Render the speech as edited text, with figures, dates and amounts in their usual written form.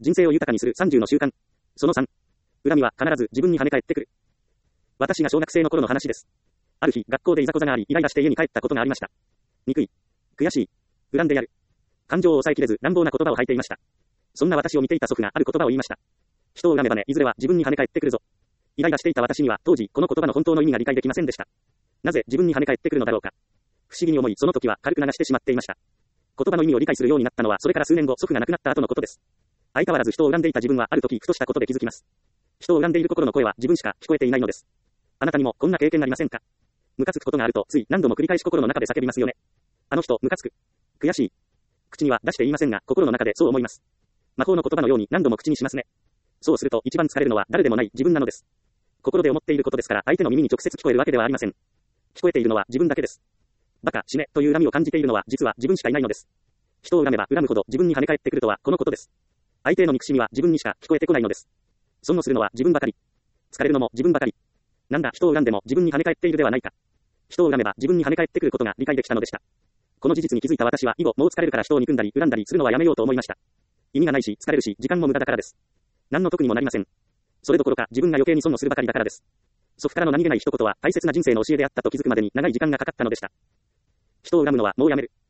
人生を豊かにする30の習慣。その3。恨みは必ず自分に跳ね返ってくる。私が小学生の頃の話です。ある日、学校でいざこざがあり、イライラして家に帰ったことがありました。憎い。悔しい。恨んでやる。感情を抑えきれず乱暴な言葉を吐いていました。そんな私を見ていた祖父がある言葉を言いました。人を恨めばね、いずれは自分に跳ね返ってくるぞ。イライラしていた私には当時、この言葉の本当の意味が理解できませんでした。なぜ自分に跳ね返ってくるのだろうか。不思議に思い、その時は軽く流してしまっていました。言葉の意味を理解するようになったのは、それから数年後、祖父が亡くなった後のことです。相変わらず人を恨んでいた自分はある時、ふとしたことで気づきます。人を恨んでいる心の声は自分しか聞こえていないのです。あなたにもこんな経験ありませんか？ムカつくことがあると、つい何度も繰り返し心の中で叫びますよね。あの人、ムカつく。悔しい。口には出して言いませんが、心の中でそう思います。魔法の言葉のように何度も口にしますね。そうすると一番疲れるのは誰でもない自分なのです。心で思っていることですから、相手の耳に直接聞こえるわけではありません。聞こえているのは自分だけです。バカ、死ねという恨みを感じているのは実は自分しかいないのです。人を恨めば恨むほど自分に跳ね返ってくるとはこのことです。相手への憎しみは自分にしか聞こえてこないのです。損をするのは自分ばかり。疲れるのも自分ばかり。なんだ、人を恨んでも自分に跳ね返っているではないか。人を恨めば自分に跳ね返ってくることが理解できたのでした。この事実に気づいた私は以後、もう疲れるから人を憎んだり恨んだりするのはやめようと思いました。意味がないし、疲れるし、時間も無駄だからです。何の得にもなりません。それどころか自分が余計に損をするばかりだからです。祖父からの何気ない一言は大切な人生の教えであったと気づくまでに長い時間がかかったのでした。人を恨むのはもうやめる。